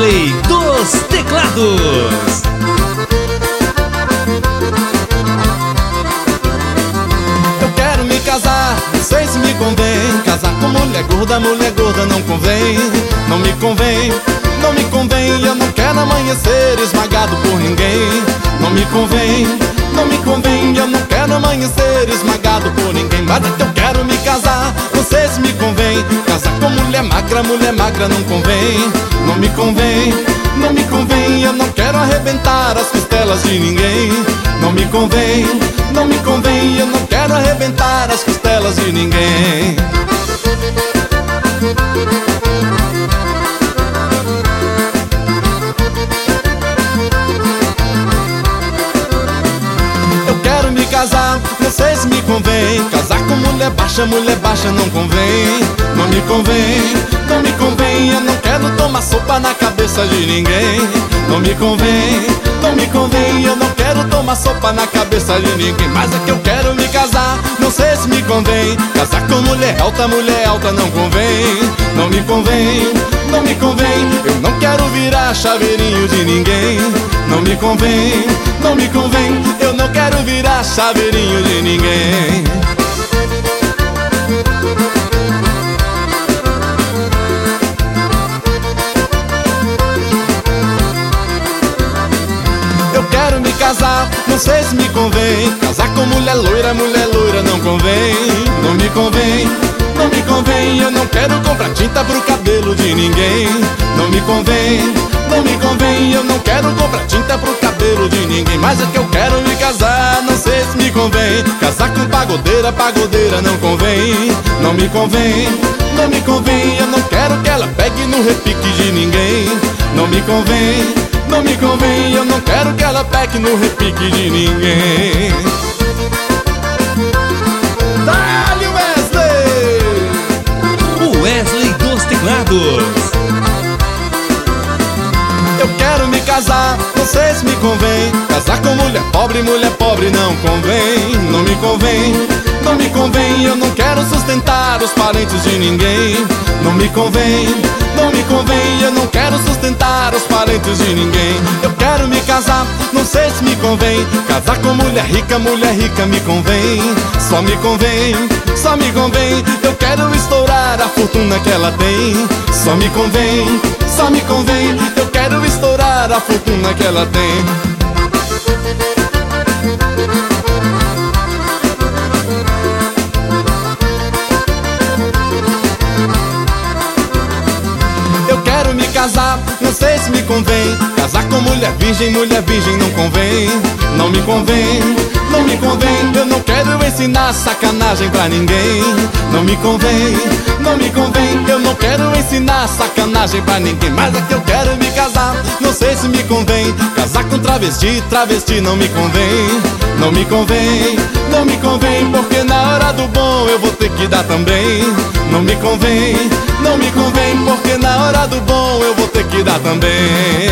Wesley dos teclados. Eu quero me casar, não sei se me convém. Casar com mulher gorda não convém. Não me convém, não me convém. Eu não quero amanhecer esmagado por ninguém. Não me convém, não me convém. Eu não quero amanhecer esmagado por ninguém. Mas é que eu quero me casar, não sei se me convém. Casar com mulher magra não convém. Não me convém, não me convém. Eu não quero arrebentar as costelas de ninguém. Não me convém, não me convém. Eu não quero arrebentar as costelas de ninguém. Eu quero me casar, não sei se me convém. Casar com mulher baixa não convém. Não me convém, não me convém. Eu não quero tomar sopa na cabeça de ninguém. Não me convém, não me convém. Eu não quero tomar sopa na cabeça de ninguém. Mas é que eu quero me casar, não sei se me convém. Casar com mulher alta não convém. Não me convém, não me convém. Eu não quero virar chaveirinho de ninguém. Não me convém, não me convém. Eu não quero virar chaveirinho de ninguém. Eu quero me casar, não sei se me convém. Casar com mulher loira não convém. Não me convém, não me convém. Eu não quero comprar tinta pro cabelo de ninguém. Não me convém, não me convém. Eu não quero comprar tinta pro cabelo de ninguém. Mas é que eu quero me casar, não sei se me convém. Casar com pagodeira não convém. Não me convém, não me convém. Eu não quero que ela pegue no repique de ninguém. Não me convém, não me convém. Eu não quero que ela pegue no repique de ninguém. Dá-lhe O Wesley dos teclados. Eu quero me casar, não sei se me convém. Casar com mulher pobre não convém. Não me convém, não me convém. Eu não quero sustentar os parentes de ninguém. Não me convém, não me convém. Eu não quero sustentar os parentes de ninguém. Eu quero me casar, não sei se me convém. Casar com mulher rica me convém. Só me convém, só me convém. Eu quero estourar a fortuna que ela tem. Só me convém, só me convém. Eu quero estourar a fortuna que ela tem. Eu quero me casar, não sei se me convém. Casar com mulher virgem não convém. Não me convém, não me convém. Eu não quero ensinar sacanagem pra ninguém. Não me convém, não me convém. Eu não quero ensinar sacanagem pra ninguém. Mas é que eu quero me casar, não sei se me convém. Casar com travesti não me convém. Não me convém, não me convém. Porque na hora do bom eu vou ter que dar também. Não me convém, não me convém. Porque na hora do bom eu vou ter que dar também.